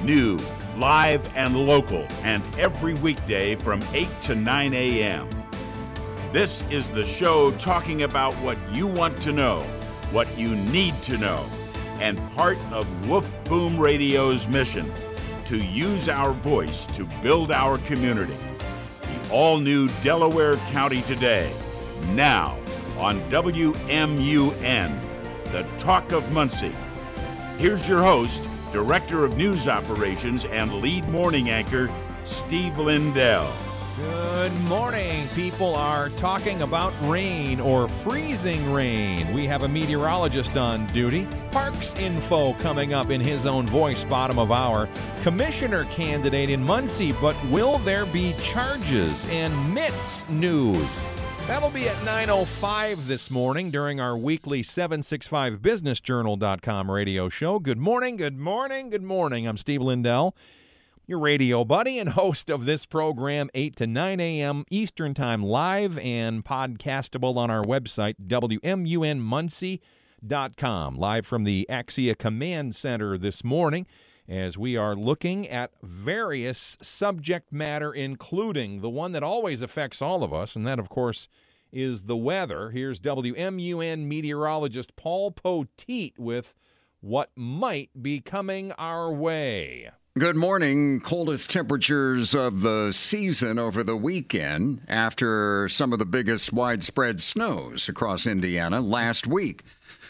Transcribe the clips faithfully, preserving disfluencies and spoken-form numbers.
New, live, and local, and every weekday from eight to nine a.m. This is the show talking about what you want to know, what you need to know, and part of Wolf Boom Radio's mission to use our voice to build our community. The all-new Delaware County Today, now on W M U N, the Talk of Muncie. Here's your host, Director of News Operations and lead morning anchor, Steve Lindell. Good morning. People are talking about rain or freezing rain. We have a meteorologist on duty. Parks info coming up in his own voice, bottom of hour. Commissioner candidate in Muncie, but will there be charges? And M I T S news. That'll be at nine oh five this morning during our weekly seven sixty-five business journal dot com radio show. Good morning, good morning, good morning. I'm Steve Lindell, your radio buddy and host of this program, eight to nine a.m. Eastern Time, live and podcastable on our website, W M U N Muncie dot com. Live from the Axia Command Center this morning as we are looking at various subject matter, including the one that always affects all of us, and that, of course, is the weather. Here's W M U N meteorologist Paul Poteet with what might be coming our way. Good morning. Coldest temperatures of the season over the weekend after some of the biggest widespread snows across Indiana last week.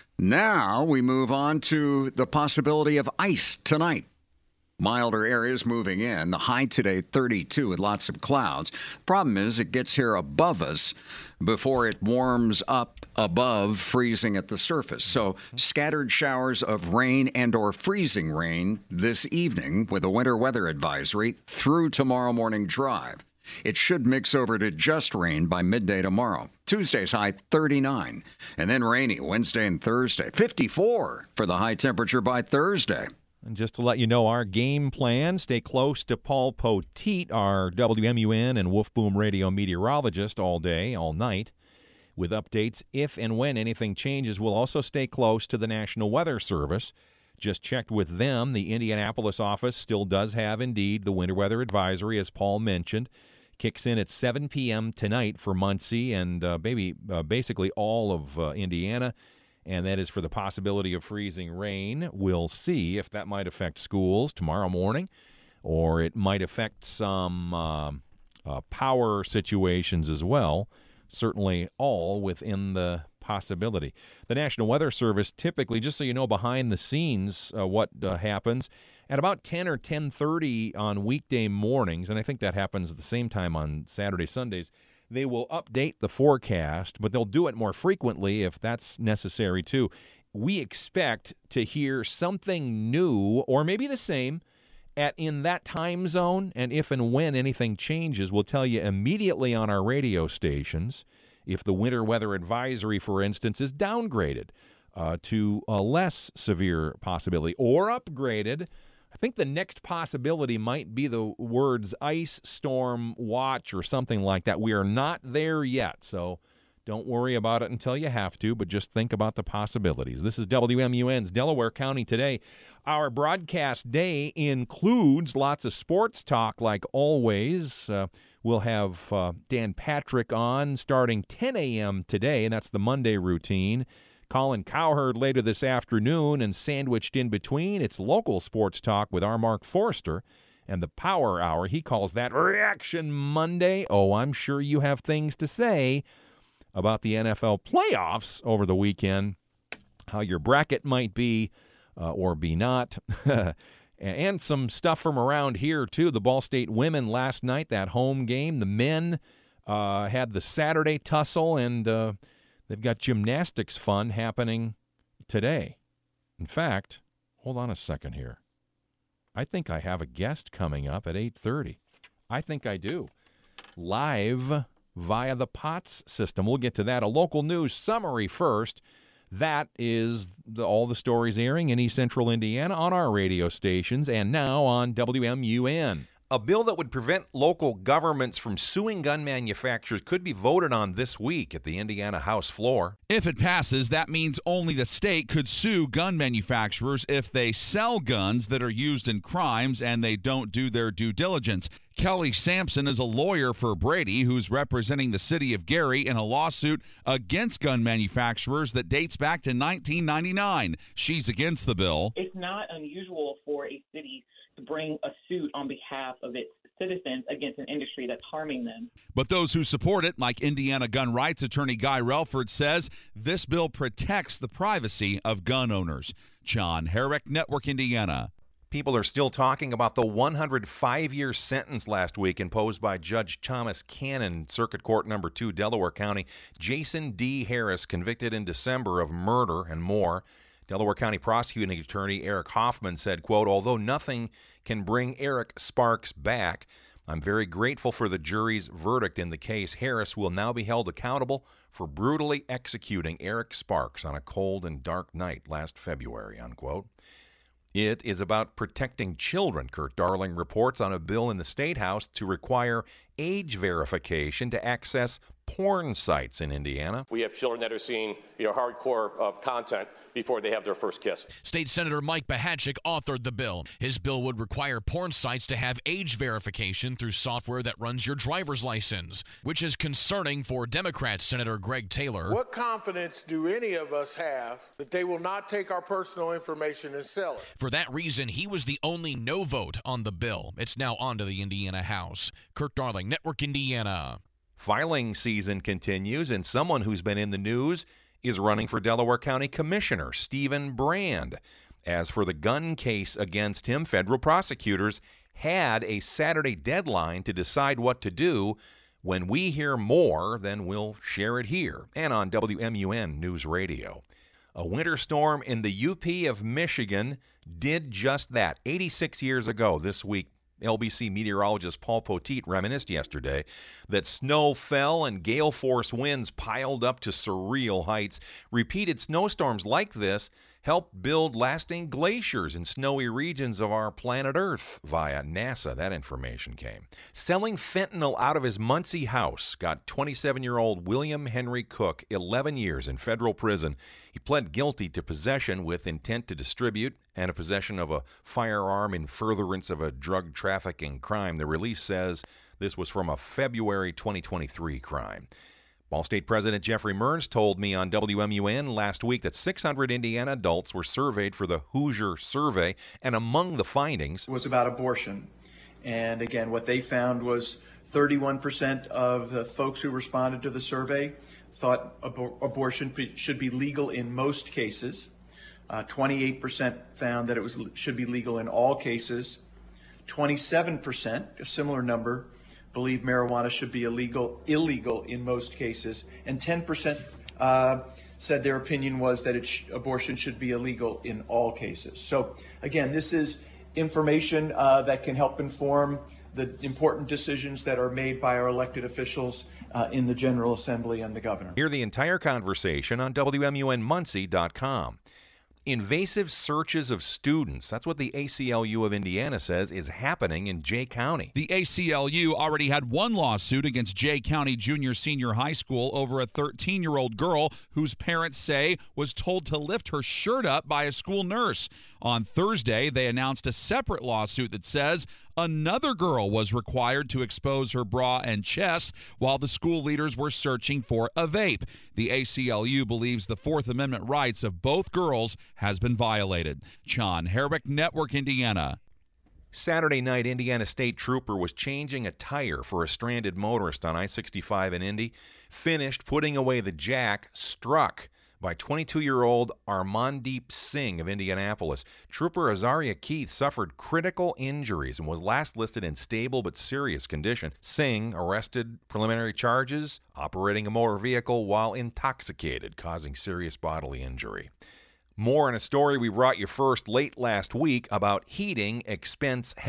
Now we move on to the possibility of ice tonight. Milder areas moving in. The high today, thirty-two, with lots of clouds. Problem is, it gets here above us before it warms up above freezing at the surface. So scattered showers of rain and or freezing rain this evening with a winter weather advisory through tomorrow morning drive. It should mix over to just rain by midday tomorrow. Tuesday's high, thirty-nine. And then rainy Wednesday and Thursday. fifty-four for the high temperature by Thursday. And just to let you know our game plan, stay close to Paul Poteet, our W M U N and Wolf Boom Radio meteorologist all day, all night, with updates if and when anything changes. We'll also stay close to the National Weather Service. Just checked with them. The Indianapolis office still does have, indeed, the winter weather advisory, as Paul mentioned. Kicks in at seven p.m. tonight for Muncie and uh, maybe uh, basically all of uh, Indiana, and that is for the possibility of freezing rain. We'll see if that might affect schools tomorrow morning, or it might affect some uh, uh, power situations as well. Certainly all within the possibility. The National Weather Service typically, just so you know behind the scenes uh, what uh, happens, at about ten or ten thirty on weekday mornings, and I think that happens at the same time on Saturday, Sundays, they will update the forecast, but they'll do it more frequently if that's necessary too. We expect to hear something new, or maybe the same, at in that time zone, and if and when anything changes, we'll tell you immediately on our radio stations. If the winter weather advisory, for instance, is downgraded uh, to a less severe possibility or upgraded, I think the next possibility might be the words ice storm watch or something like that. We are not there yet, so don't worry about it until you have to, but just think about the possibilities. This is W M U N's Delaware County Today. Our broadcast day includes lots of sports talk like always. Uh, we'll have uh, Dan Patrick on starting ten a.m. today, and that's the Monday routine. Colin Cowherd later this afternoon, and sandwiched in between, it's local sports talk with our Mark Forster and the Power Hour. He calls that Reaction Monday. Oh, I'm sure you have things to say about the N F L playoffs over the weekend, how your bracket might be uh, or be not, and some stuff from around here, too. The Ball State women last night, that home game. The men uh, had the Saturday tussle, and uh, they've got gymnastics fun happening today. In fact, hold on a second here. I think I have a guest coming up at eight thirty. I think I do. Live via the P O T S system. We'll get to that. A local news summary first. That is the, all the stories airing in East Central Indiana on our radio stations and now on W M U N. A bill that would prevent local governments from suing gun manufacturers could be voted on this week at the Indiana House floor. If it passes, that means only the state could sue gun manufacturers if they sell guns that are used in crimes and they don't do their due diligence. Kelly Sampson is a lawyer for Brady, who's representing the city of Gary in a lawsuit against gun manufacturers that dates back to nineteen ninety-nine. She's against the bill. It's not unusual for a city to bring a suit on behalf of its citizens against an industry that's harming them. But those who support it, like Indiana gun rights attorney Guy Relford, says this bill protects the privacy of gun owners. John Herrick, Network Indiana. People are still talking about the one hundred five year sentence last week imposed by Judge Thomas Cannon, Circuit Court Number two, Delaware County. Jason D. Harris, convicted in December of murder and more. Delaware County prosecuting attorney Eric Hoffman said, quote, although nothing can bring Eric Sparks back, I'm very grateful for the jury's verdict in the case. Harris will now be held accountable for brutally executing Eric Sparks on a cold and dark night last February, unquote. It is about protecting children. Kurt Darling reports on a bill in the State House to require age verification to access porn sites in Indiana. We have children that are seeing, you know, hardcore uh, content before they have their first kiss. State Senator Mike Bahachik authored the bill. His bill would require porn sites to have age verification through software that runs your driver's license, which is concerning for Democrat Senator Greg Taylor. What confidence do any of us have that they will not take our personal information and sell it? For that reason, he was the only no vote on the bill. It's now on to the Indiana House. Kurt Darling, Network Indiana. Filing season continues, and someone who's been in the news is running for Delaware County Commissioner, Stephen Brand. As for the gun case against him, federal prosecutors had a Saturday deadline to decide what to do. When we hear more, then we'll share it here and on W M U N News Radio. A winter storm in the U P of Michigan did just that. eighty-six years ago this week, L B C meteorologist Paul Poteet reminisced yesterday that snow fell and gale force winds piled up to surreal heights. Repeated snowstorms like this helped build lasting glaciers in snowy regions of our planet Earth via NASA. That information came. Selling fentanyl out of his Muncie house got twenty-seven-year-old William Henry Cook eleven years in federal prison. He pled guilty to possession with intent to distribute and a possession of a firearm in furtherance of a drug trafficking crime. The release says this was from a February twenty twenty-three crime. Ball State President Jeffrey Mearns told me on W M U N last week that six hundred Indiana adults were surveyed for the Hoosier Survey, and among the findings was about abortion. And again, what they found was thirty-one percent of the folks who responded to the survey thought abor- abortion should be legal in most cases. Uh, twenty-eight percent found that it was should be legal in all cases. twenty-seven percent, a similar number, believe marijuana should be illegal illegal in most cases, and ten percent uh, said their opinion was that it sh- abortion should be illegal in all cases. So again, this is information uh, that can help inform the important decisions that are made by our elected officials uh, in the General Assembly and the governor. Hear the entire conversation on W M U N Muncie dot com. Invasive searches of students. That's what the A C L U of Indiana says is happening in Jay County. The A C L U already had one lawsuit against Jay County Junior Senior High School over a thirteen-year-old girl whose parents say was told to lift her shirt up by a school nurse. On Thursday, they announced a separate lawsuit that says another girl was required to expose her bra and chest while the school leaders were searching for a vape. The A C L U believes the Fourth Amendment rights of both girls has been violated. John Herrick, Network Indiana. Saturday night, Indiana State Trooper was changing a tire for a stranded motorist on I sixty-five in Indy. Finished putting away the jack, struck by twenty-two-year-old Armandeep Singh of Indianapolis. Trooper Azaria Keith suffered critical injuries and was last listed in stable but serious condition. Singh arrested, preliminary charges, operating a motor vehicle while intoxicated, causing serious bodily injury. More in a story we brought you first late last week about heating expense help.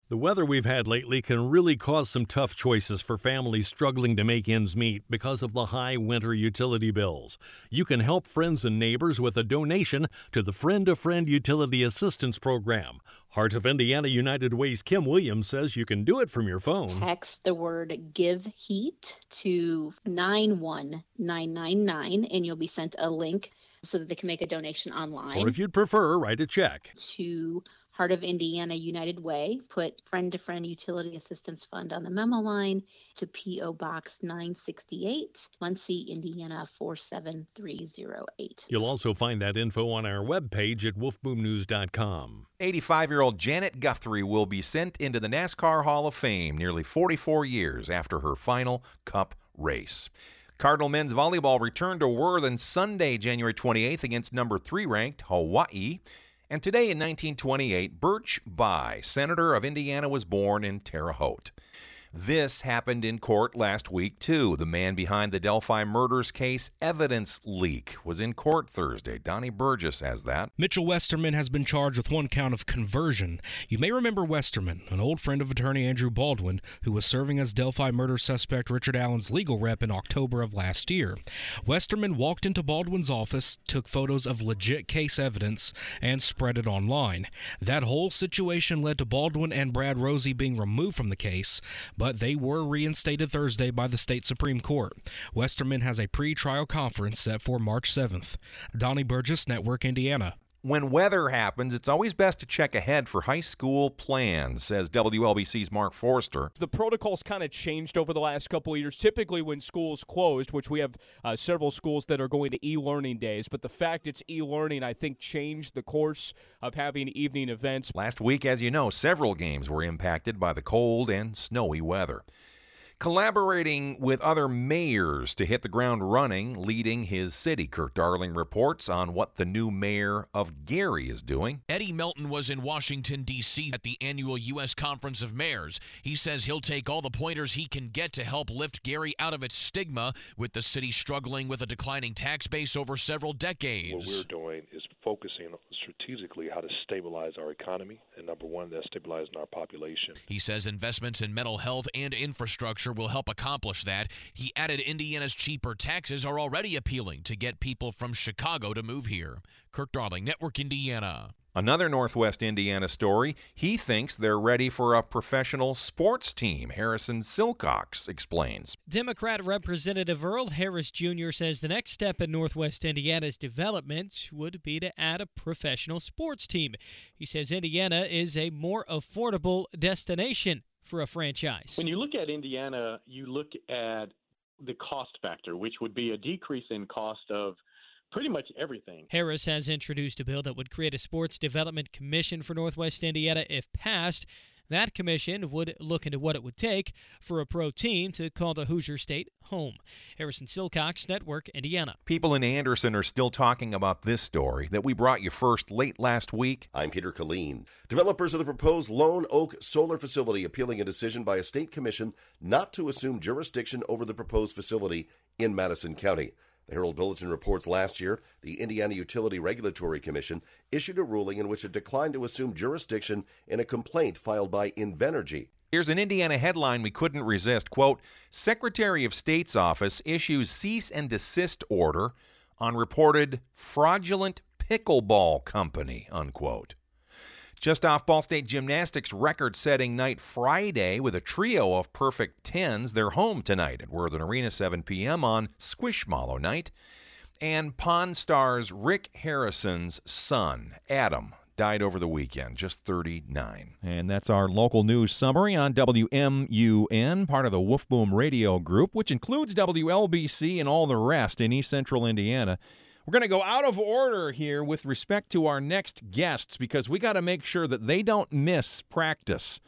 The weather we've had lately can really cause some tough choices for families struggling to make ends meet because of the high winter utility bills. You can help friends and neighbors with a donation to the Friend-to-Friend Utility Assistance Program. Heart of Indiana United Way's Kim Williams says you can do it from your phone. Text the word Give Heat to nine one nine nine nine and you'll be sent a link so that they can make a donation online. Or if you'd prefer, write a check to Heart of Indiana United Way. Put Friend to Friend Utility Assistance Fund on the memo line to P O Box nine sixty-eight, Muncie, Indiana four seven three zero eight. You'll also find that info on our webpage at wolf boom news dot com. eighty-five-year-old Janet Guthrie will be sent into the NASCAR Hall of Fame nearly forty-four years after her final Cup race. Cardinal men's volleyball returned to Worthen Sunday, January twenty-eighth against number three ranked Hawaii. And today in nineteen twenty-eight, Birch Bayh, Senator of Indiana, was born in Terre Haute. This happened in court last week, too. The man behind the Delphi murders case evidence leak was in court Thursday. Donnie Burgess has that. Mitchell Westerman has been charged with one count of conversion. You may remember Westerman, an old friend of attorney Andrew Baldwin, who was serving as Delphi murder suspect Richard Allen's legal rep in October of last year. Westerman walked into Baldwin's office, took photos of legit case evidence, and spread it online. That whole situation led to Baldwin and Brad Rosie being removed from the case, but they were reinstated Thursday by the state Supreme Court. Westerman has a pre-trial conference set for March seventh. Donnie Burgess, Network Indiana. When weather happens, it's always best to check ahead for high school plans, says W L B C's Mark Forster. The protocols kind of changed over the last couple of years. Typically when schools closed, which we have uh, several schools that are going to e-learning days, but the fact it's e-learning, I think, changed the course of having evening events. Last week, as you know, several games were impacted by the cold and snowy weather. Collaborating with other mayors to hit the ground running, leading his city. Kurt Darling reports on what the new mayor of Gary is doing. Eddie Melton was in Washington, D C at the annual U S Conference of Mayors. He says he'll take all the pointers he can get to help lift Gary out of its stigma, with the city struggling with a declining tax base over several decades. What we're doing is focusing strategically how to stabilize our economy, and number one, that's stabilizing our population. He says investments in mental health and infrastructure will help accomplish that. He added Indiana's cheaper taxes are already appealing to get people from Chicago to move here. Kirk Darling, Network Indiana. Another Northwest Indiana story. He thinks they're ready for a professional sports team. Harrison Silcox explains. Democrat Representative Earl Harris Junior says the next step in Northwest Indiana's development would be to add a professional sports team. He says Indiana is a more affordable destination for a franchise. When you look at Indiana, you look at the cost factor, which would be a decrease in cost of pretty much everything. Harris has introduced a bill that would create a sports development commission for Northwest Indiana. If passed, that commission would look into what it would take for a pro team to call the Hoosier State home. Harrison Silcox, Network Indiana. People in Anderson are still talking about this story that we brought you first late last week. I'm Peter Killeen. Developers of the proposed Lone Oak Solar Facility appealing a decision by a state commission not to assume jurisdiction over the proposed facility in Madison County. The Herald Bulletin reports last year, the Indiana Utility Regulatory Commission issued a ruling in which it declined to assume jurisdiction in a complaint filed by Invenergy. Here's an Indiana headline we couldn't resist. Quote, Secretary of State's office issues cease and desist order on reported fraudulent pickleball company, unquote. Just off Ball State Gymnastics' record-setting night Friday with a trio of perfect tens. They're home tonight at Worthen Arena, seven p.m. on Squishmallow night. And Pawn Stars Rick Harrison's son, Adam, died over the weekend, just thirty-nine. And that's our local news summary on W M U N, part of the Wolf Boom Radio Group, which includes W L B C and all the rest in East Central Indiana. We're going to go out of order here with respect to our next guests because we got to make sure that they don't miss practice.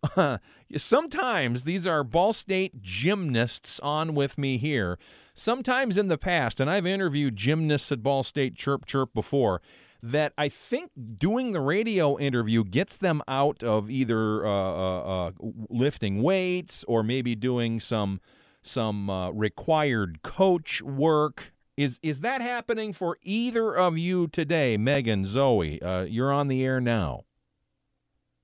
Sometimes these are Ball State gymnasts on with me here. Sometimes in the past, and I've interviewed gymnasts at Ball State Chirp Chirp before, that I think doing the radio interview gets them out of either uh, uh, uh, lifting weights or maybe doing some some uh, required coach work. Is is that happening for either of you today, Megan, Zoe? Uh, you're on the air now.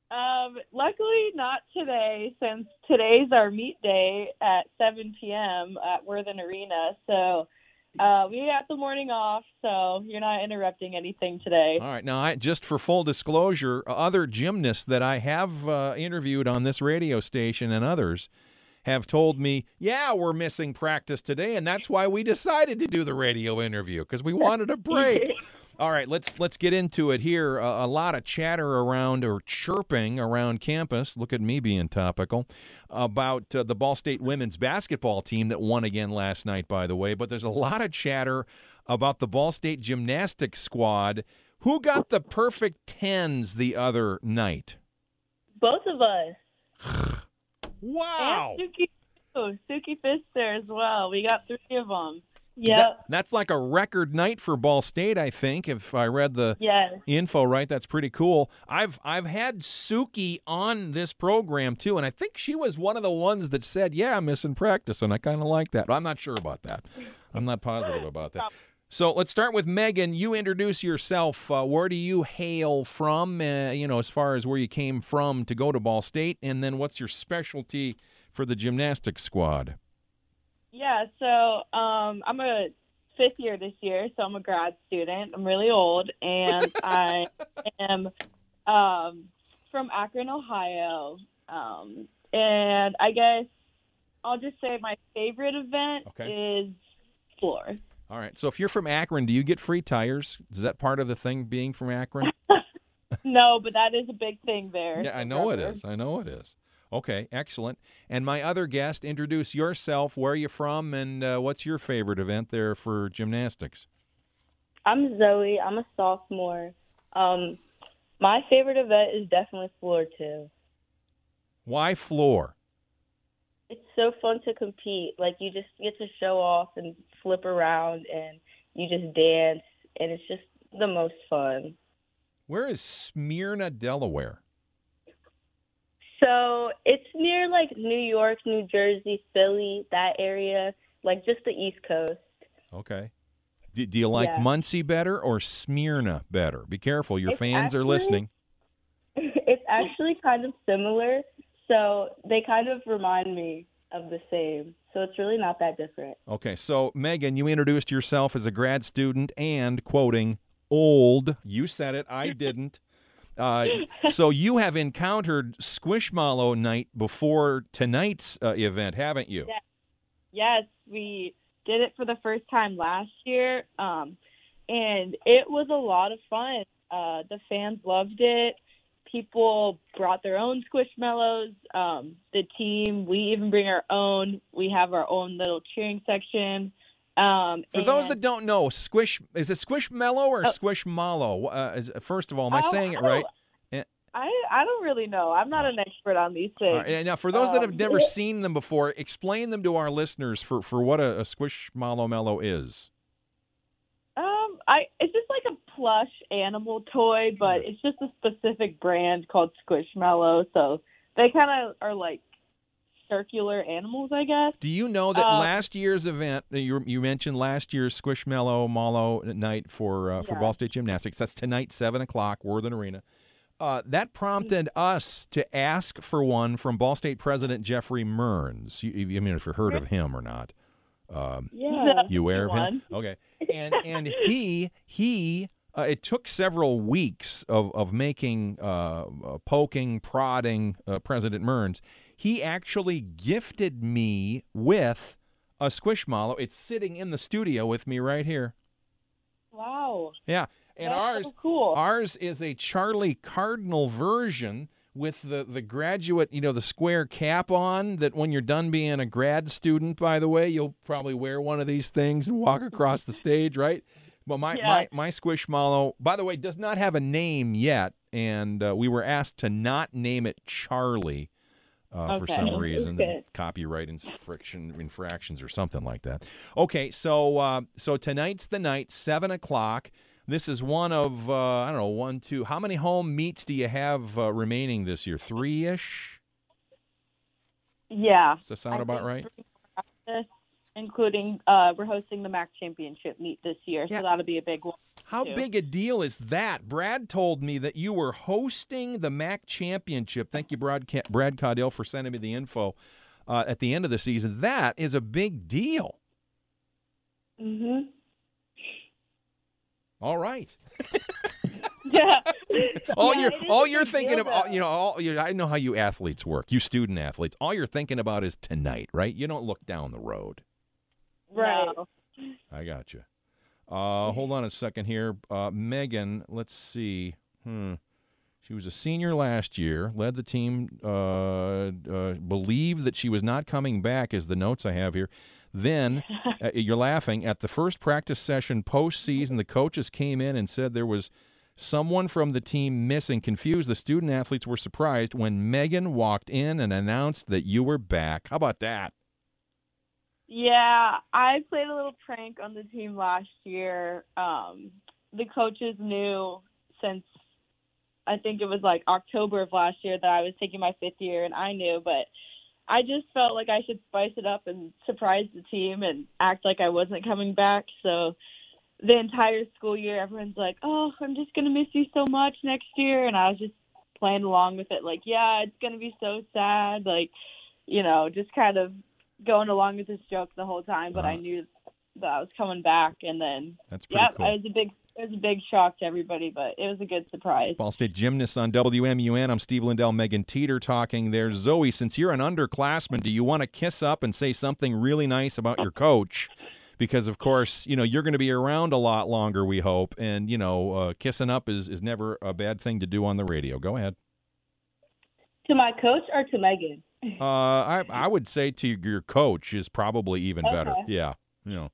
Um, luckily not today, since today's our meet day at seven p.m. at Worthen Arena. So uh, we got the morning off, so you're not interrupting anything today. All right. Now, I, just for full disclosure, other gymnasts that I have uh, interviewed on this radio station and others have told me, yeah, we're missing practice today, and that's why we decided to do the radio interview, because we wanted a break. All right, let's let's get into it here. Uh, a lot of chatter around, or chirping around campus, look at me being topical, about uh, the Ball State women's basketball team that won again last night, by the way. But there's a lot of chatter about the Ball State gymnastics squad. Who got the perfect tens the other night? Both of us. Wow. And Suki, too. Suki Pfister as well. We got three of them. Yep. That, that's like a record night for Ball State, I think. If I read the yes. info right, that's pretty cool. I've I've had Suki on this program too, and I think she was one of the ones that said, "Yeah, I'm missing practice," and I kind of like that. But I'm not sure about that. I'm not positive about that. So let's start with Megan. You introduce yourself. Uh, where do you hail from? Uh, you know, as far as where you came from to go to Ball State, and then what's your specialty for the gymnastics squad? Yeah, so um, I'm a fifth year this year, so I'm a grad student. I'm really old, and I am um, from Akron, Ohio. Um, and I guess I'll just say my favorite event okay. is floor. All right. So if you're from Akron, do you get free tires? Is that part of the thing, being from Akron? No, but that is a big thing there. Yeah, I know it is. I know it is. Okay, excellent. And my other guest, introduce yourself, where are you from, and uh, what's your favorite event there for gymnastics? I'm Zoe. I'm a sophomore. Um, my favorite event is definitely floor, too. Why floor? It's so fun to compete. Like, you just get to show off and flip around, and you just dance, and it's just the most fun. Where is Smyrna, Delaware? So it's near, like, New York, New Jersey, Philly, that area, like just the East Coast. Okay. Do, do you like Yeah. Muncie better or Smyrna better? Be careful. Your It's fans are actually- listening. It's actually kind of similar, so they kind of remind me of the same. So it's really not that different. Okay, so Megan, you introduced yourself as a grad student and, quoting, old. You said it. I didn't. Uh, so you have encountered Squishmallow night before tonight's uh, event, haven't you? Yes. yes, we did it for the first time last year, um, and it was a lot of fun. Uh, the fans loved it. People brought their own Squishmallows. Um, the team, we even bring our own. We have our own little cheering section. Um, For those and- that don't know, Squish is it Squishmallow or Oh. Squishmallow? Uh, is, first of all, am I Oh, saying it I don't- right? Eh, I, I don't really know. I'm not an expert on these things. all right, and Now, for those that have Um, never seen them before, explain them to our listeners for, for what a, a Squishmallow Mellow is. Um, I it's just like a plush animal toy, but it's just a specific brand called Squishmallow. So they kind of are like circular animals, I guess. Do you know that Uh, last year's event, uh, you, you mentioned last year's Squishmallow Mallow night for uh, for Yeah. Ball State Gymnastics. That's tonight, seven o'clock, Worthen Arena. Uh, that prompted us to ask for one from Ball State President Jeffrey Mearns. You, you- I mean, if you've heard of him or not. Um, Yeah. You aware of him? One. Okay. And and he he uh, it took several weeks of of making uh, uh, poking, prodding uh, President Mearns. He actually gifted me with a Squishmallow. It's sitting in the studio with me right here. Wow. Yeah. And That's ours so cool. ours is a Charlie Cardinal version with the, the graduate, you know, the square cap on, that when you're done being a grad student, by the way, you'll probably wear one of these things and walk across the stage, right? But my, Yeah. my, my Squishmallow, by the way, does not have a name yet, and uh, we were asked to not name it Charlie uh, for Okay. some reason, Okay. copyright infraction, infractions or something like that. Okay, so uh, so tonight's the night, seven o'clock. This is one of, uh, I don't know, one, two. How many home meets do you have uh, remaining this year? Three-ish? Yeah. Does that sound I about think right? three more after this, including uh, we're hosting the M A C championship meet this year, Yeah. so that'll be a big one. How too. big a deal is that? Brad told me that you were hosting the M A C championship. Thank you, Brad, Brad Caudill, for sending me the info uh, at the end of the season. That is a big deal. Mhm. All right. Yeah. all Yeah, you're it is all a you're big thinking deal, of, all, though. you know, all you I know how you athletes work. You student athletes. All you're thinking about is tonight, right? You don't look down the road. Right. I got you. Uh, hold on a second here. Uh, Megan, let's see. Hmm. She was a senior last year, led the team, uh, uh, believed that she was not coming back, is the notes I have here. Then, uh, you're laughing, at the first practice session postseason, the coaches came in and said there was someone from the team missing. Confused, the student athletes were surprised when Megan walked in and announced that you were back. How about that? Yeah, I played a little prank on the team last year. Um, the coaches knew since I think it was like October of last year that I was taking my fifth year, and I knew, but I just felt like I should spice it up and surprise the team and act like I wasn't coming back. So the entire school year, everyone's like, oh, I'm just going to miss you so much next year. And I was just playing along with it, like, yeah, it's going to be so sad. Like, you know, just kind of going along with this joke the whole time. But Uh-huh. I knew that I was coming back. And then, That's pretty yeah, cool. it was a big It was a big shock to everybody, but it was a good surprise. Ball State Gymnasts on W M U N. I'm Steve Lindell, Megan Teeter talking there. Zoe, since you're an underclassman, do you want to kiss up and say something really nice about your coach? Because, of course, you know, you're going to be around a lot longer, we hope. And, you know, uh, kissing up is, is never a bad thing to do on the radio. Go ahead. To my coach or to Megan? Uh, I, I would say to your coach is probably even better. Okay. Yeah, you know.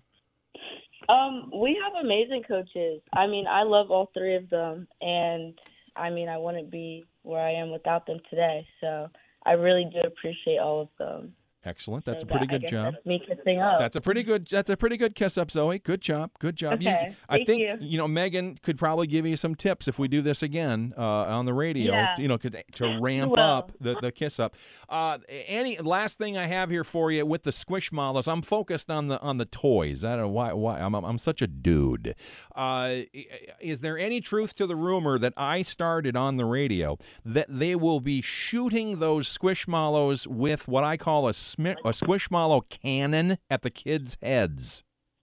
Um, we have amazing coaches. I mean, I love all three of them, and I mean, I wouldn't be where I am without them today. So I really do appreciate all of them. Excellent. That's So a pretty that- I good guess job. that's me kissing up. That's a pretty good. That's a pretty good kiss up, Zoe. Good job. Good job. You- Okay, I thank think you. know Megan could probably give you some tips if we do this again uh, on the radio. Yeah. You know, could, to ramp will. up the, the kiss up. Uh, any last thing I have here for you with the Squishmallows? I'm focused on the on the toys. I don't know why. Why I'm I'm such a dude. Uh, is there any truth to the rumor that I started on the radio that they will be shooting those Squishmallows with what I call a, smi- a Squishmallow cannon at the kids' heads?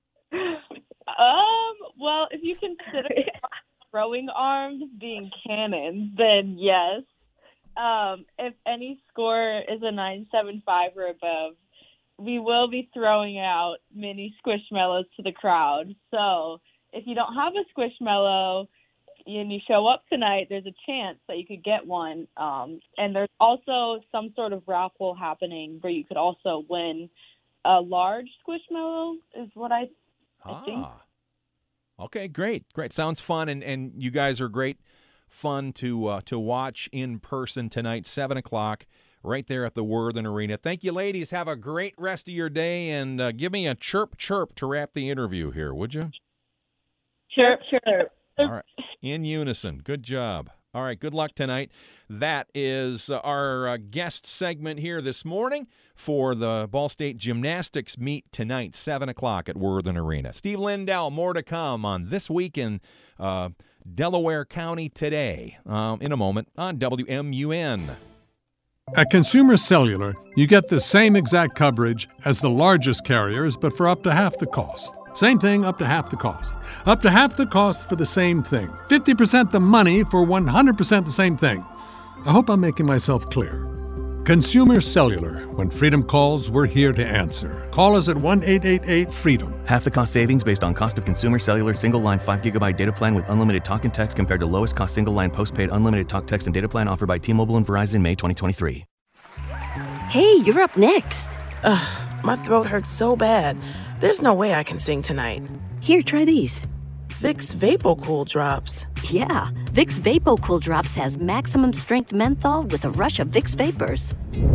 Um, well, if you consider throwing arms being cannons, then yes. Um, if any score is a nine seven five or above, we will be throwing out mini Squishmallows to the crowd. So if you don't have a Squishmallow and you show up tonight, there's a chance that you could get one. Um, and there's also some sort of raffle happening where you could also win a large Squishmallow, is what I, I think. Ah. Okay, great, great. Sounds fun, and, and you guys are great fun to uh, to watch in person tonight, seven o'clock, right there at the Worthen Arena. Thank you, ladies. Have a great rest of your day, and uh, give me a chirp chirp to wrap the interview here, would you? Chirp, chirp. All right, in unison. Good job. All right, good luck tonight. That is uh, our uh, guest segment here this morning for the Ball State Gymnastics meet tonight, seven o'clock at Worthen Arena. Steve Lindell, more to come on This Week in uh, Delaware County today, um, in a moment on W M U N. At Consumer Cellular, you get the same exact coverage as the largest carriers, but for up to half the cost. Same thing, up to half the cost. Up to half the cost for the same thing. fifty percent the money for one hundred percent the same thing. I hope I'm making myself clear. Consumer Cellular. When freedom calls, we're here to answer. Call us at one eight eight eight FREEDOM. Half the cost savings based on cost of Consumer Cellular single-line five gigabyte data plan with unlimited talk and text compared to lowest cost single-line postpaid unlimited talk, text, and data plan offered by T-Mobile and Verizon May twenty twenty-three. Hey, you're up next. Ugh, my throat hurts so bad. There's no way I can sing tonight. Here, try these. Vicks VapoCool Drops. Yeah, Vicks VapoCool Drops has maximum strength menthol with a rush of Vicks Vapors.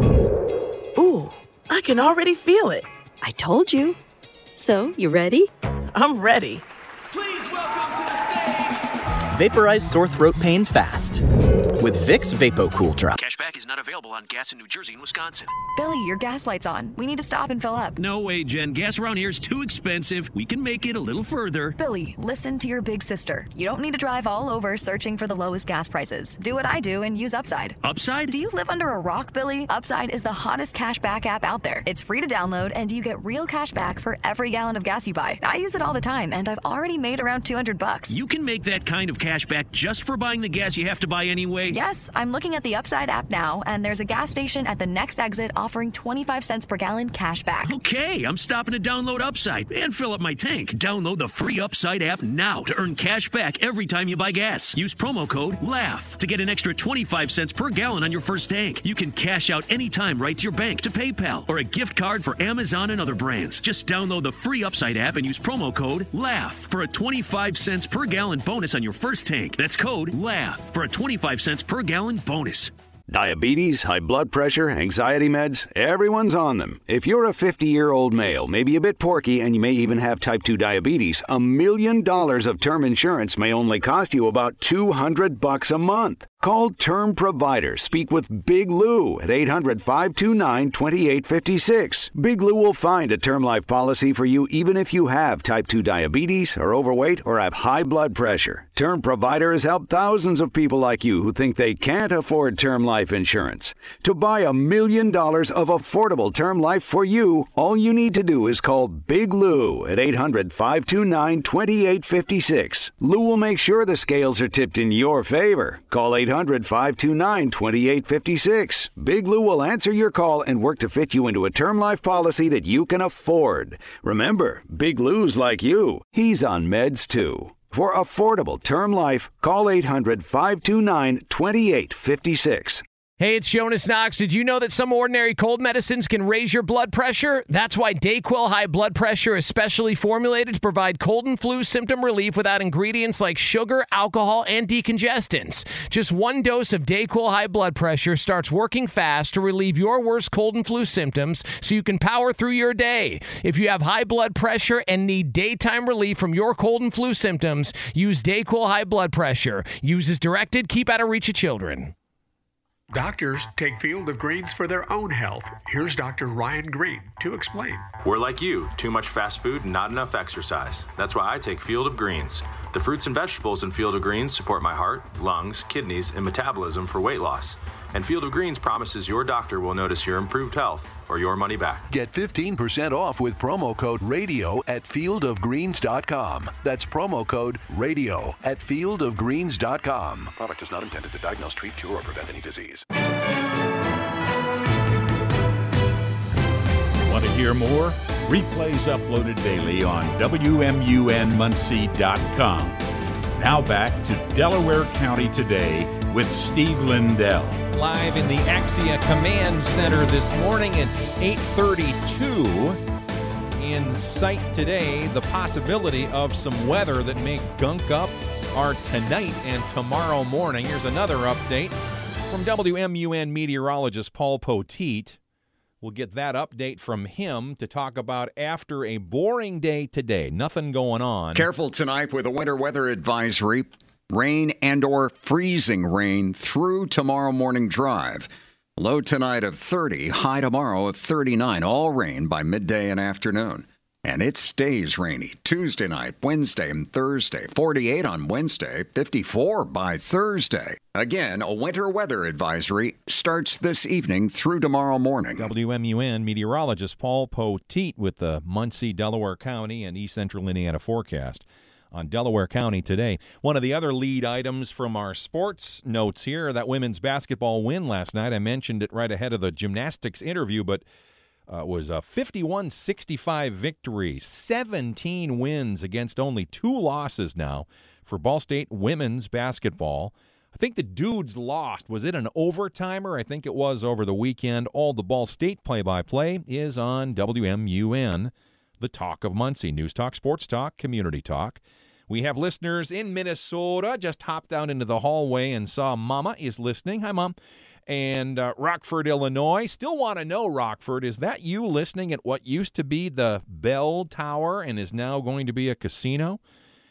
Ooh, I can already feel it. I told you. So, you ready? I'm ready. Vaporize sore throat pain fast with Vicks VapoCool Drop. Cashback is not available on on gas in New Jersey and Wisconsin. Billy, your gas light's on. We need to stop and fill up. No way, Jen. Gas around here is too expensive. We can make it a little further. Billy, listen to your big sister. You don't need to drive all over searching for the lowest gas prices. Do what I do and use Upside. Upside? Do you live under a rock, Billy? Upside is the hottest cash back app out there. It's free to download, and you get real cash back for every gallon of gas you buy. I use it all the time, and I've already made around two hundred bucks. You can make that kind of cash back just for buying the gas you have to buy anyway? Yes, I'm looking at the Upside app now, and there's a gas station at the next exit offering twenty-five cents per gallon cash back. Okay, I'm stopping to download Upside and fill up my tank. Download the free Upside app now to earn cash back every time you buy gas. Use promo code LAUGH to get an extra twenty-five cents per gallon on your first tank. You can cash out anytime right to your bank, to PayPal, or a gift card for Amazon and other brands. Just download the free Upside app and use promo code LAUGH for a twenty-five cents per gallon bonus on your first tank. That's code LAUGH for a twenty-five cents per gallon bonus. Diabetes, high blood pressure, anxiety meds, everyone's on them. If you're a fifty-year-old male, maybe a bit porky, and you may even have type two diabetes, a million dollars of term insurance may only cost you about two hundred bucks a month. Call Term Provider. Speak with Big Lou at eight hundred, five two nine, two eight five six. Big Lou will find a term life policy for you even if you have type two diabetes, are overweight, or have high blood pressure. Term Provider has helped thousands of people like you who think they can't afford term life insurance. To buy a million dollars of affordable term life for you, all you need to do is call Big Lou at eight hundred, five two nine, two eight five six. Lou will make sure the scales are tipped in your favor. Call eight hundred, five two nine, two eight five six. Big Lou will answer your call and work to fit you into a term life policy that you can afford. Remember, Big Lou's like you. He's on meds too. For affordable term life, call eight hundred, five two nine, two eight five six. Hey, it's Jonas Knox. Did you know that some ordinary cold medicines can raise your blood pressure? That's why DayQuil High Blood Pressure is specially formulated to provide cold and flu symptom relief without ingredients like sugar, alcohol, and decongestants. Just one dose of DayQuil High Blood Pressure starts working fast to relieve your worst cold and flu symptoms so you can power through your day. If you have high blood pressure and need daytime relief from your cold and flu symptoms, use DayQuil High Blood Pressure. Use as directed. Keep out of reach of children. Doctors take Field of Greens for their own health. Here's Doctor Ryan Green to explain. We're like you, too much fast food, not enough exercise. That's why I take Field of Greens. The fruits and vegetables in Field of Greens support my heart, lungs, kidneys, and metabolism for weight loss. And Field of Greens promises your doctor will notice your improved health or your money back. Get fifteen percent off with promo code RADIO at field of greens dot com. That's promo code RADIO at field of greens dot com. Product is not intended to diagnose, treat, cure, or prevent any disease. Want to hear more? Replays uploaded daily on W M U N Muncie dot com. Now back to Delaware County Today with Steve Lindell. Live in the Axia Command Center this morning, it's eight thirty-two. In sight today, the possibility of some weather that may gunk up our tonight and tomorrow morning. Here's another update from W M U N meteorologist Paul Poteet. We'll get that update from him to talk about after a boring day today. Nothing going on. Careful tonight with a winter weather advisory. Rain and or freezing rain through tomorrow morning drive. Low tonight of thirty, high tomorrow of thirty-nine. All rain by midday and afternoon. And it stays rainy Tuesday night, Wednesday, and Thursday. forty-eight on Wednesday, fifty-four by Thursday. Again, a winter weather advisory starts this evening through tomorrow morning. W M U N meteorologist Paul Poteet with the Muncie, Delaware County, and East Central Indiana forecast on Delaware County Today. One of the other lead items from our sports notes here, that women's basketball win last night. I mentioned it right ahead of the gymnastics interview, but uh, was a fifty-one sixty-five victory, seventeen wins against only two losses now for Ball State women's basketball. I think the dudes lost. Was it an overtimer? I think it was over the weekend. All the Ball State play-by-play is on W M U N, the talk of Muncie. News Talk, Sports Talk, Community Talk. We have listeners in Minnesota. Just hopped down into the hallway and saw Mama is listening. Hi, Mom. And uh, Rockford, Illinois. Still want to know, Rockford, is that you listening at what used to be the Bell Tower and is now going to be a casino?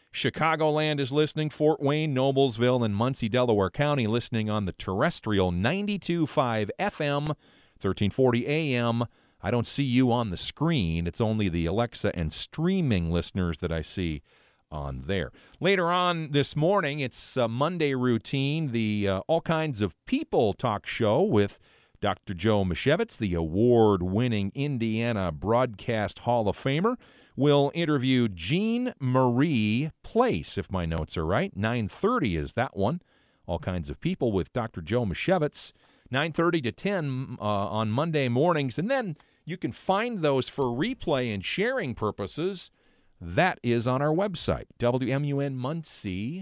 Chicagoland is listening. Fort Wayne, Noblesville, and Muncie, Delaware County listening on the terrestrial ninety-two point five F M, thirteen forty A M. I don't see you on the screen. It's only the Alexa and streaming listeners that I see on there. Later on this morning, it's a Monday routine, the uh, All Kinds of People talk show with Doctor Joe Misiewicz, the award-winning Indiana Broadcast Hall of Famer. We'll interview Jean Marie Place, if my notes are right. nine thirty is that one. All Kinds of People with Doctor Joe Misiewicz. nine thirty to ten uh, on Monday mornings. And then you can find those for replay and sharing purposes. That is on our website, W M U N Muncie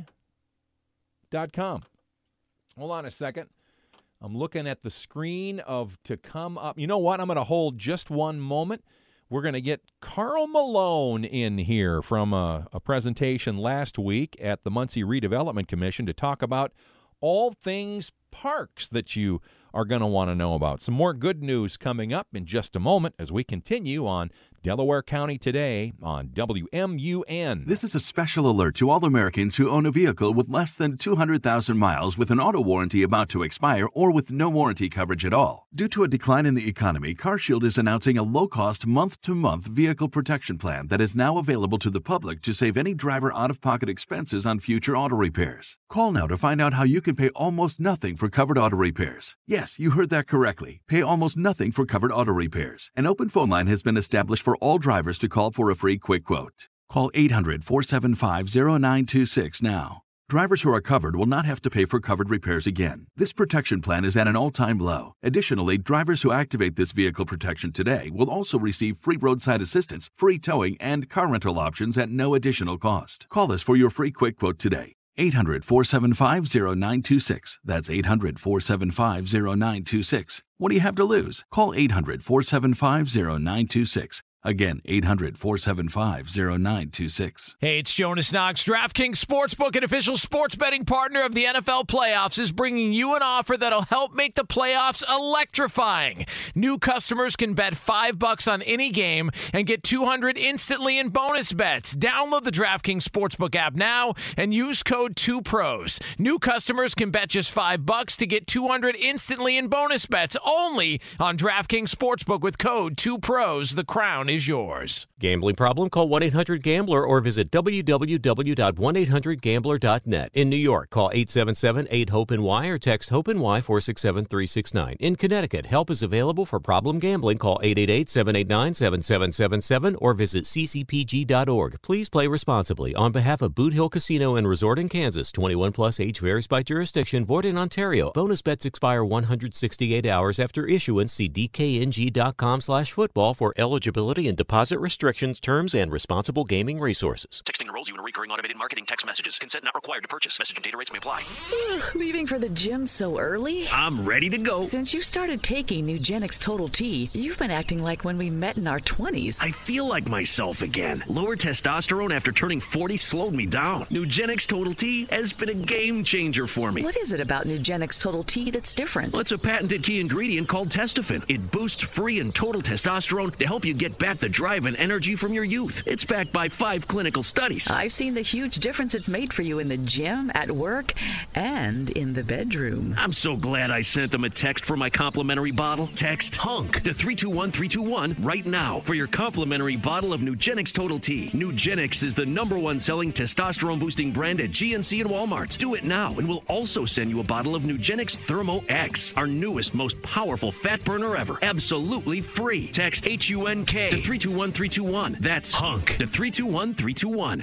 dot com. Hold on a second. I'm looking at the screen of to come up. You know what? I'm going to hold just one moment. We're going to get Carl Malone in here from a, a presentation last week at the Muncie Redevelopment Commission to talk about all things parks that you are going to want to know about. Some more good news coming up in just a moment as we continue on Delaware County Today on W M U N. This is a special alert to all Americans who own a vehicle with less than two hundred thousand miles with an auto warranty about to expire or with no warranty coverage at all. Due to a decline in the economy, CarShield is announcing a low-cost month-to-month vehicle protection plan that is now available to the public to save any driver out-of-pocket expenses on future auto repairs. Call now to find out how you can pay almost nothing for covered auto repairs. Yes, you heard that correctly. Pay almost nothing for covered auto repairs. An open phone line has been established for all drivers to call for a free quick quote. Call eight hundred, four seven five, zero nine two six now. Drivers who are covered will not have to pay for covered repairs again. This protection plan is at an all-time low. Additionally, drivers who activate this vehicle protection today will also receive free roadside assistance, free towing, and car rental options at no additional cost. Call us for your free quick quote today. eight hundred, four seven five, zero nine two six. That's eight hundred, four seven five, zero nine two six. What do you have to lose? Call eight hundred, four seven five, zero nine two six. Again, eight hundred, four seven five, zero nine two six. Hey, it's Jonas Knox. DraftKings Sportsbook, an official sports betting partner of the N F L playoffs, is bringing you an offer that'll help make the playoffs electrifying. New customers can bet five bucks on any game and get two hundred instantly in bonus bets. Download the DraftKings Sportsbook app now and use code two pros. New customers can bet just five bucks to get two hundred instantly in bonus bets only on DraftKings Sportsbook with code two pros. The crown is yours. Gambling problem? Call one eight hundred gambler or visit w w w dot one eight hundred gambler dot net. In New York, call eight seven seven, eight, hope N Y or text HOPE N Y four six seven, three six nine. In Connecticut, help is available for problem gambling. Call eight eight eight, seven eight nine, seven seven seven seven or visit c c p g dot org. Please play responsibly. On behalf of Boot Hill Casino and Resort in Kansas, twenty-one plus, age varies by jurisdiction, void in Ontario. Bonus bets expire one hundred sixty-eight hours after issuance. See d k n g dot com slash football for eligibility and deposit restrictions, terms, and responsible gaming resources. Texting enrolls you in recurring automated marketing text messages. Consent not required to purchase. Message and data rates may apply. Leaving for the gym so early? I'm ready to go. Since you started taking Nugenix Total T, you've been acting like when we met in our twenties. I feel like myself again. Lower testosterone after turning forty slowed me down. Nugenix Total T has been a game changer for me. What is it about Nugenix Total T that's different? Well, it's a patented key ingredient called Testofen. It boosts free and total testosterone to help you get back the drive and energy from your youth. It's backed by five clinical studies. I've seen the huge difference it's made for you in the gym, at work, and in the bedroom. I'm so glad I sent them a text for my complimentary bottle. Text HUNK to three two one three two one right now for your complimentary bottle of Nugenix Total T. Nugenix is the number one selling testosterone boosting brand at G N C and Walmart. Do it now and we'll also send you a bottle of Nugenix Thermo X, our newest, most powerful fat burner ever. Absolutely free. Text H U N K to three two one three two one. That's HUNK to three two one three two one.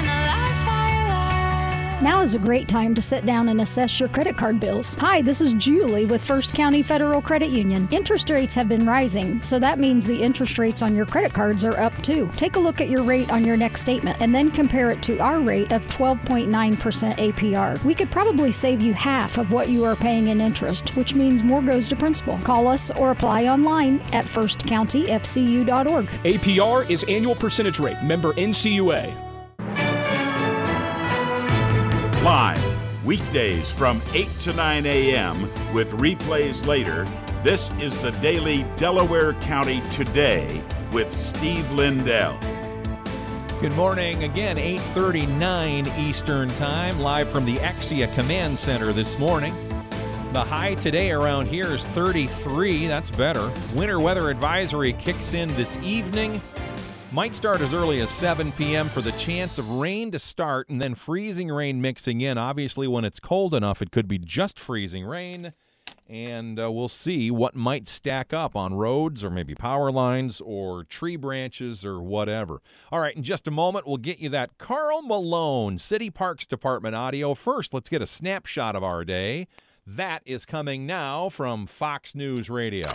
Now is a great time to sit down and assess your credit card bills. Hi, this is Julie with First County Federal Credit Union. Interest rates have been rising, so that means the interest rates on your credit cards are up too. Take a look at your rate on your next statement and then compare it to our rate of twelve point nine percent A P R. We could probably save you half of what you are paying in interest, which means more goes to principal. Call us or apply online at first county f c u dot org. A P R is annual percentage rate. Member N C U A. Live, weekdays from eight to nine a.m. with replays later, this is the Daily Delaware County Today with Steve Lindell. Good morning. Again, eight thirty-nine Eastern Time, live from the Axia Command Center this morning. The high today around here is thirty-three. That's better. Winter weather advisory kicks in this evening. Might start as early as seven p.m. for the chance of rain to start and then freezing rain mixing in. Obviously, when it's cold enough, it could be just freezing rain. And uh, we'll see what might stack up on roads or maybe power lines or tree branches or whatever. All right, in just a moment, we'll get you that Carl Malone City Parks Department audio. First, let's get a snapshot of our day. That is coming now from Fox News Radio.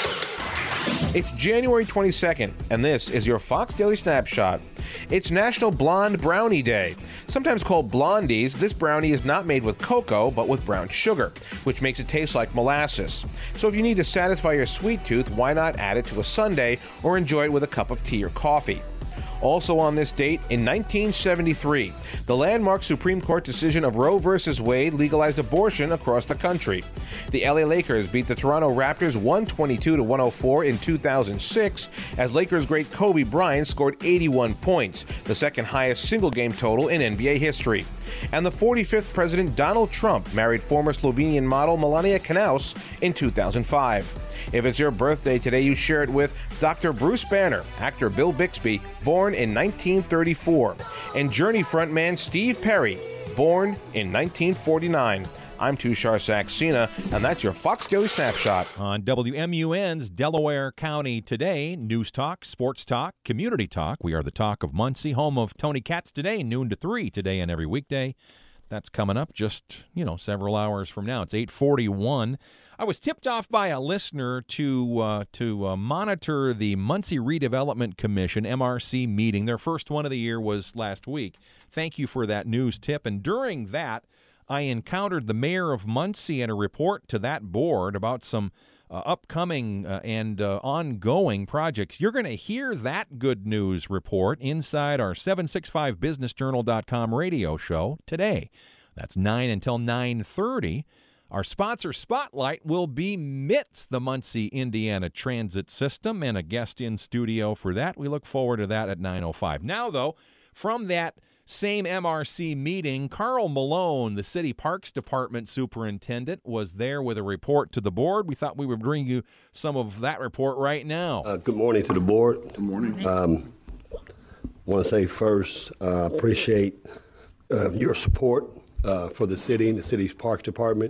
It's January twenty-second, and this is your Fox Daily Snapshot. It's National Blonde Brownie Day. Sometimes called blondies, this brownie is not made with cocoa, but with brown sugar, which makes it taste like molasses. So if you need to satisfy your sweet tooth, why not add it to a sundae or enjoy it with a cup of tea or coffee? Also on this date, in nineteen seventy-three, the landmark Supreme Court decision of Roe versus Wade legalized abortion across the country. The L A Lakers beat the Toronto Raptors one twenty-two to one oh four in two thousand six as Lakers great Kobe Bryant scored eighty-one points, the second highest single-game total in N B A history. And the forty-fifth President Donald Trump married former Slovenian model Melania Knauss in two thousand five. If it's your birthday today, you share it with Doctor Bruce Banner, actor Bill Bixby, born in nineteen thirty-four, and Journey frontman Steve Perry, born in nineteen forty-nine. I'm Tushar Saxena, and that's your Fox Daily Snapshot. On W M U N's Delaware County Today, news talk, sports talk, community talk. We are the talk of Muncie, home of Tony Katz Today, noon to three today and every weekday. That's coming up just, you know, several hours from now. It's eight forty-one. I was tipped off by a listener to uh, to uh, monitor the Muncie Redevelopment Commission, M R C, meeting. Their first one of the year was last week. Thank you for that news tip. And during that, I encountered the mayor of Muncie and a report to that board about some uh, upcoming uh, and uh, ongoing projects. You're going to hear that good news report inside our seven sixty-five business journal dot com radio show today. That's nine until nine thirty. Our sponsor spotlight will be M I T S, the Muncie, Indiana Transit System, and a guest in studio for that. We look forward to that at nine oh five. Now, though, from that same M R C meeting, Carl Malone, the City Parks Department superintendent, was there with a report to the board. We thought we would bring you some of that report right now. Uh, good morning to the board. Good morning. Um, I want to say first, uh, appreciate uh, your support uh, for the city and the city's Parks Department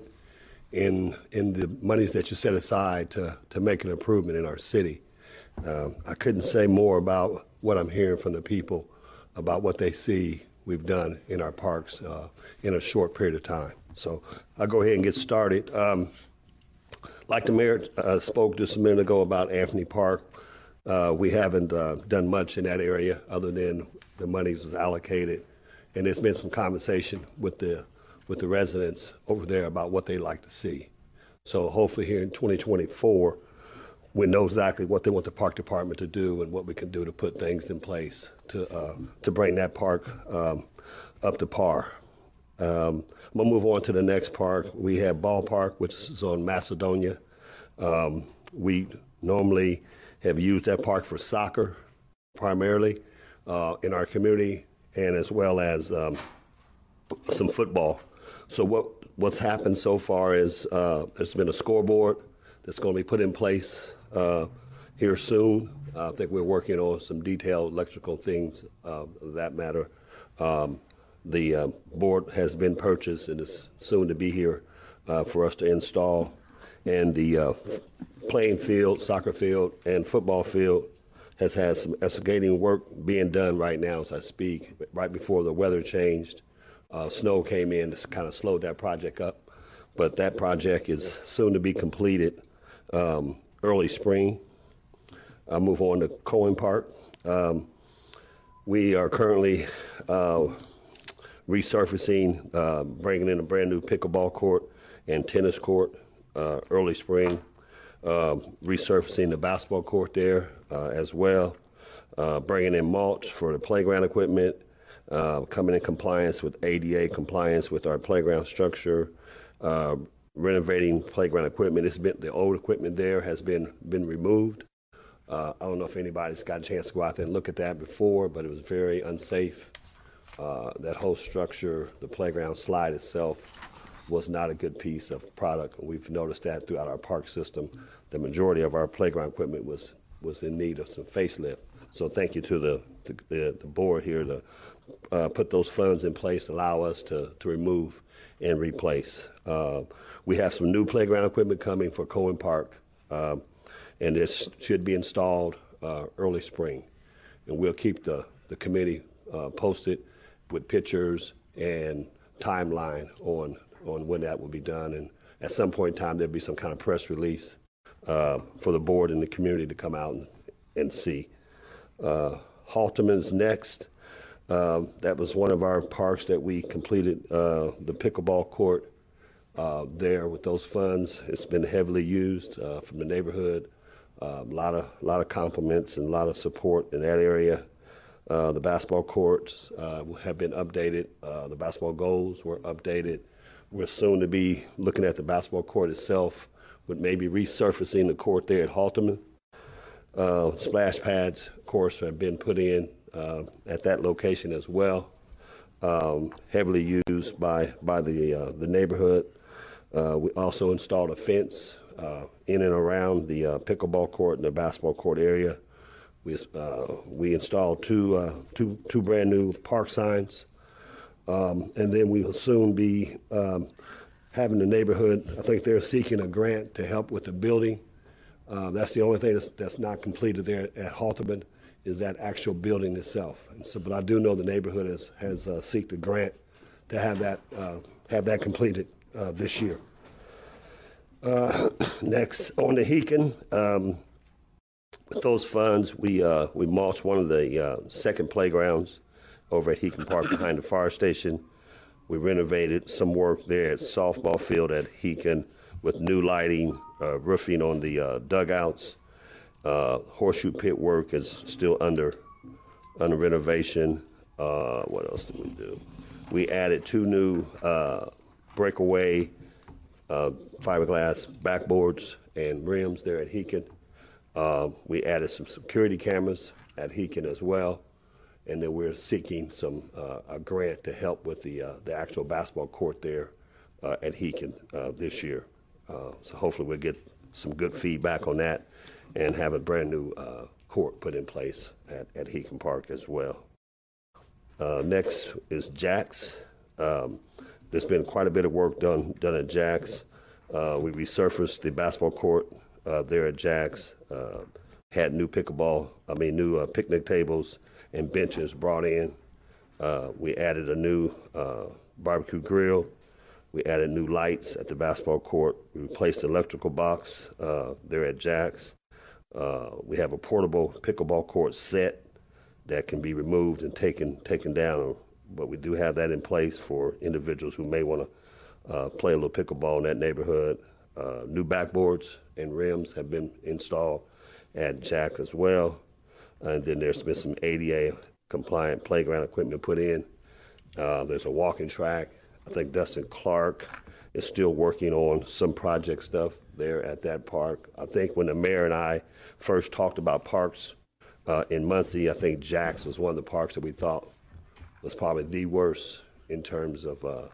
in in the monies that you set aside to, to make an improvement in our city. Uh, I couldn't say more about what I'm hearing from the people about what they see we've done in our parks uh, in a short period of time. So I'll go ahead and get started. Um, like the mayor uh, spoke just a minute ago about Anthony Park, uh, we haven't uh, done much in that area other than the money was allocated, and there's been some conversation with the with the residents over there about what they like to see. So hopefully here in twenty twenty-four, we know exactly what they want the park department to do and what we can do to put things in place to uh, to bring that park um, up to par. Um, I'm gonna move on to the next park. We have Ballpark, which is on Macedonia. Um, we normally have used that park for soccer primarily uh, in our community, and as well as um, some football. So what what's happened so far is uh, there's been a scoreboard that's going to be put in place uh, here soon. Uh, I think we're working on some detailed electrical things uh, of that matter. Um, the uh, board has been purchased and is soon to be here uh, for us to install. And the uh, playing field, soccer field, and football field has had some excavating work being done right now as I speak, right before the weather changed. Uh, snow came in to kind of slowed that project up, but that project is soon to be completed um, early spring. I'll move on to Cohen Park. Um, we are currently uh, resurfacing, uh, bringing in a brand new pickleball court and tennis court uh, early spring, uh, resurfacing the basketball court there uh, as well, uh, bringing in mulch for the playground equipment, Uh, coming in compliance with A D A compliance with our playground structure, uh, renovating playground equipment. It's been the old equipment there has been been removed, Uh, I don't know if anybody's got a chance to go out there and look at that before, but it was very unsafe. Uh, that whole structure, the playground slide itself, was not a good piece of product. We've noticed that throughout our park system. The majority of our playground equipment was was in need of some facelift. So thank you to the the, the board here to uh, put those funds in place, allow us to, to remove and replace. Uh, we have some new playground equipment coming for Cohen Park, um, and this should be installed uh, early spring. And we'll keep the, the committee uh, posted with pictures and timeline on, on when that will be done. And at some point in time, there'll be some kind of press release uh, for the board and the community to come out and, and see. Uh, Halterman's next. Uh, that was one of our parks that we completed uh, the pickleball court uh, there with those funds. It's been heavily used uh, from the neighborhood. A uh, lot of lot of compliments and a lot of support in that area. Uh, the basketball courts uh, have been updated. Uh, the basketball goals were updated. We're soon to be looking at the basketball court itself, with maybe resurfacing the court there at Halterman. Uh, splash pads, of course, have been put in uh, at that location as well. Um, heavily used by by the uh, the neighborhood. Uh, we also installed a fence uh, in and around the uh, pickleball court and the basketball court area. We uh, we installed two uh, two two brand new park signs, um, and then we will soon be um, having the neighborhood. I think they're seeking a grant to help with the building. Uh, that's the only thing that's, that's not completed there at Halterman, is that actual building itself. And so, but I do know the neighborhood has has uh, seeked a grant to have that uh, have that completed uh, this year. Uh, next on the Heacon, um, with those funds, we uh, we mulched one of the uh, second playgrounds over at Heacon Park behind the fire station. We renovated some work there at softball field at Heacon with new lighting, uh, roofing on the uh, dugouts. Uh, horseshoe pit work is still under under renovation. Uh, what else did we do? We added two new uh, breakaway uh, fiberglass backboards and rims there at Heacon. Uh, we added some security cameras at Heacon as well, and then we're seeking some uh, a grant to help with the uh, the actual basketball court there uh, at Heacon uh, this year. Uh, so hopefully we'll get some good feedback on that and have a brand new uh, court put in place at, at Heacon Park as well. Uh, next is Jack's. Um, there's been quite a bit of work done done at Jack's. Uh, we resurfaced the basketball court uh, there at Jack's. Uh, had new pickleball, I mean new uh, picnic tables and benches brought in. Uh, we added a new uh, barbecue grill. We added new lights at the basketball court. We replaced the electrical box uh, there at Jack's. Uh, we have a portable pickleball court set that can be removed and taken taken down, but we do have that in place for individuals who may want to uh, play a little pickleball in that neighborhood. Uh, new backboards and rims have been installed at Jack's as well. And then there's been some A D A compliant playground equipment put in. Uh, there's a walking track. I think Dustin Clark is still working on some project stuff there at that park. I think when the mayor and I first talked about parks uh, in Muncie, I think Jack's was one of the parks that we thought was probably the worst in terms of uh,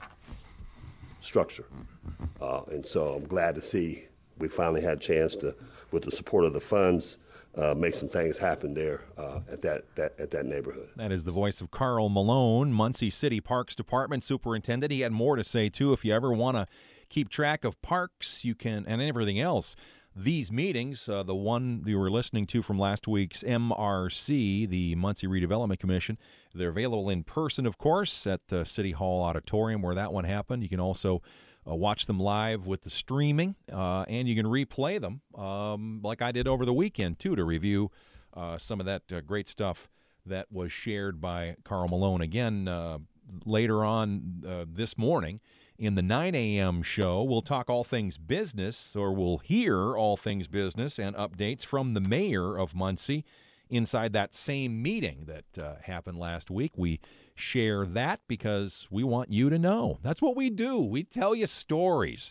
structure. Uh, and so I'm glad to see we finally had a chance to, with the support of the funds, Uh, make some things happen there uh, at that, that at that neighborhood. That is the voice of Carl Malone, Muncie City Parks Department Superintendent. He had more to say, too. If you ever want to keep track of parks, you can, and everything else, these meetings, uh, the one you were listening to from last week's M R C, the Muncie Redevelopment Commission, they're available in person, of course, at the City Hall Auditorium where that one happened. You can also Uh, watch them live with the streaming, uh, and you can replay them um, like I did over the weekend, too, to review uh, some of that uh, great stuff that was shared by Carl Malone. Again, uh, later on uh, this morning in the nine a.m. show, we'll talk all things business, or we'll hear all things business and updates from the mayor of Muncie inside that same meeting that uh, happened last week. We share that because we want you to know. That's what we do. We tell you stories.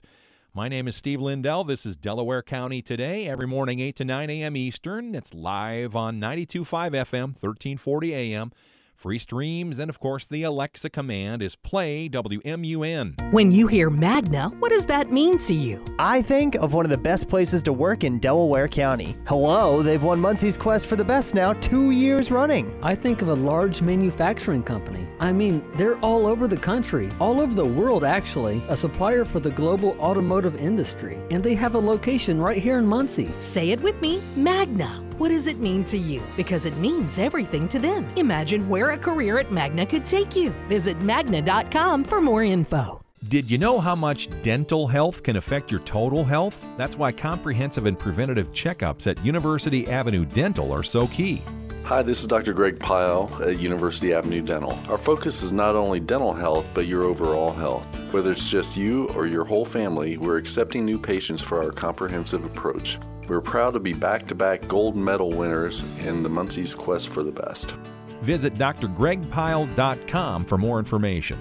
My name is Steve Lindell. This is Delaware County Today, every morning eight to nine a.m. Eastern. It's live on ninety-two point five F M, thirteen forty A M. Free streams, and of course, the Alexa command is play W M U N. When you hear Magna, what does that mean to you? I think of one of the best places to work in Delaware County. Hello, they've won Muncie's Quest for the Best now two years running. I think of a large manufacturing company. I mean, they're all over the country, all over the world actually, a supplier for the global automotive industry. And they have a location right here in Muncie. Say it with me, Magna. What does it mean to you? Because it means everything to them. Imagine where a career at Magna could take you. Visit magna dot com for more info. Did you know how much dental health can affect your total health? That's why comprehensive and preventative checkups at University Avenue Dental are so key. Hi, this is Doctor Greg Pyle at University Avenue Dental. Our focus is not only dental health, but your overall health. Whether it's just you or your whole family, we're accepting new patients for our comprehensive approach. We're proud to be back-to-back gold medal winners in the Muncie's Quest for the Best. Visit d r greg pyle dot com for more information.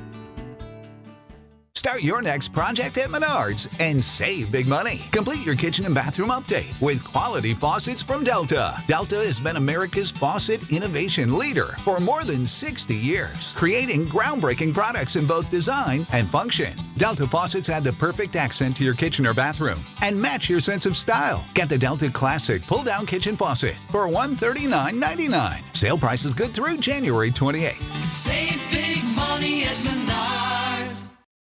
Start your next project at Menards and save big money. Complete your kitchen and bathroom update with quality faucets from Delta. Delta has been America's faucet innovation leader for more than sixty years, creating groundbreaking products in both design and function. Delta faucets add the perfect accent to your kitchen or bathroom and match your sense of style. Get the Delta Classic pull-down kitchen faucet for one hundred thirty-nine ninety-nine. Sale price is good through January twenty-eighth. Save big money at Menards.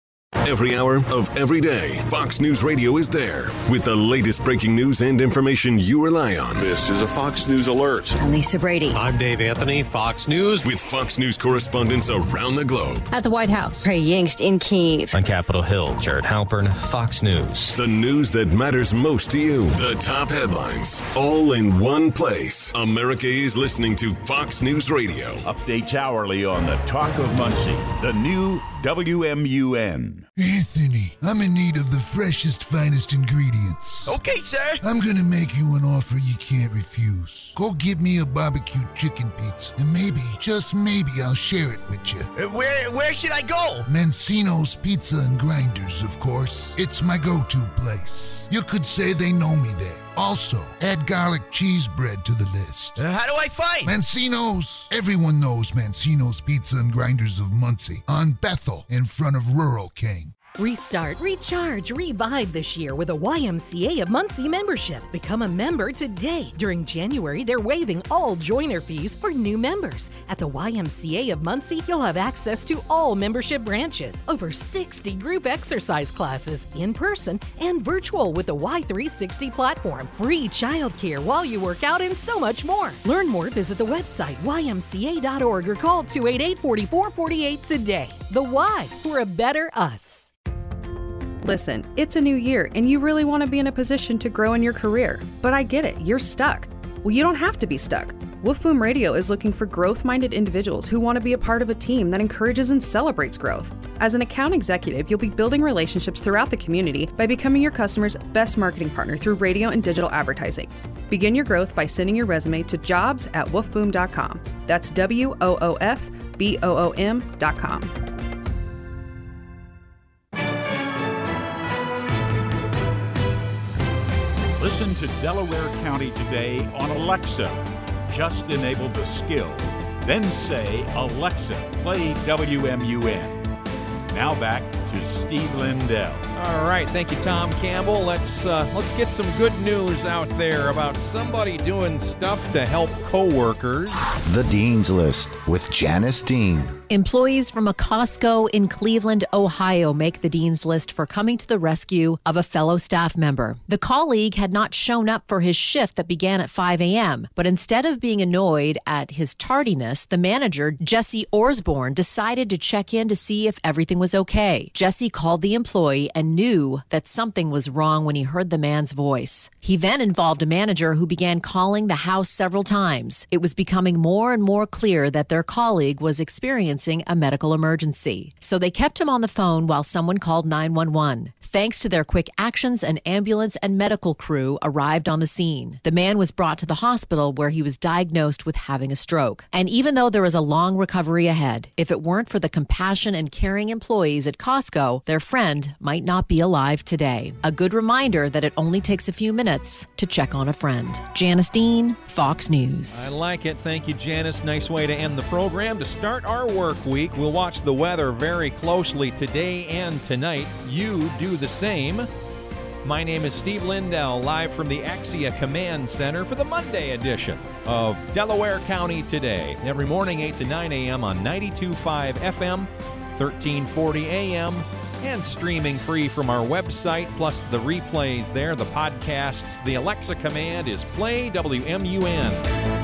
Every hour of every day, Fox News Radio is there with the latest breaking news and information you rely on. This is a Fox News Alert. I'm Lisa Brady. I'm Dave Anthony, Fox News. With Fox News correspondents around the globe. At the White House, Trey Yingst in Kyiv. On Capitol Hill, Jared Halpern, Fox News. The news that matters most to you. The top headlines, all in one place. America is listening to Fox News Radio. Updates hourly on the Talk of Muncie, the new W M U N. Anthony, I'm in need of the freshest, finest ingredients. Okay, sir. I'm gonna make you an offer you can't refuse. Go get me a barbecue chicken pizza, and maybe, just maybe, I'll share it with you. Uh, where where should I go? Mancino's Pizza and Grinders, of course. It's my go-to place. You could say they know me there. Also, add garlic cheese bread to the list. Uh, how do I find? Mancino's. Everyone knows Mancino's Pizza and Grinders of Muncie on Bethel in front of Rural King. Restart, recharge, revive this year with a Y M C A of Muncie membership. Become a member today. During January, they're waiving all joiner fees for new members. At the Y M C A of Muncie, you'll have access to all membership branches, over sixty group exercise classes, in person and virtual with the Y three sixty platform, free childcare while you work out, and so much more. Learn more, visit the website y m c a dot org or call two eight eight, four four four eight today. The Y, for a better us. Listen, it's a new year and you really want to be in a position to grow in your career. But I get it, you're stuck. Well, you don't have to be stuck. Wolf Boom Radio is looking for growth-minded individuals who want to be a part of a team that encourages and celebrates growth. As an account executive, you'll be building relationships throughout the community by becoming your customer's best marketing partner through radio and digital advertising. Begin your growth by sending your resume to jobs at wolf boom dot com. That's W O O F B O O M dot com. Listen to Delaware County Today on Alexa. Just enable the skill. Then say, Alexa, play W M U N. Now back to Steve Lindell. All right, thank you, Tom Campbell. Let's uh, let's get some good news out there about somebody doing stuff to help coworkers. The Dean's List with Janice Dean. Employees from a Costco in Cleveland, Ohio make the Dean's List for coming to the rescue of a fellow staff member. The colleague had not shown up for his shift that began at five a.m., but instead of being annoyed at his tardiness, the manager, Jesse Orsborn, decided to check in to see if everything was okay. Jesse called the employee and knew that something was wrong when he heard the man's voice. He then involved a manager who began calling the house several times. It was becoming more and more clear that their colleague was experiencing a medical emergency. So they kept him on the phone while someone called nine one one. Thanks to their quick actions, an ambulance and medical crew arrived on the scene. The man was brought to the hospital where he was diagnosed with having a stroke. And even though there was a long recovery ahead, if it weren't for the compassion and caring employees at Costco, their friend might not not be alive today. A good reminder that it only takes a few minutes to check on a friend. Janice Dean, Fox News. I like it. Thank you, Janice. Nice way to end the program. To start our work week, we'll watch the weather very closely today and tonight. You do the same. My name is Steve Lindell, live from the Axia Command Center for the Monday edition of Delaware County Today. Every morning, eight to nine a.m. on ninety-two point five F M, thirteen forty A M, and streaming free from our website, plus the replays there, the podcasts. The Alexa command is Play W M U N.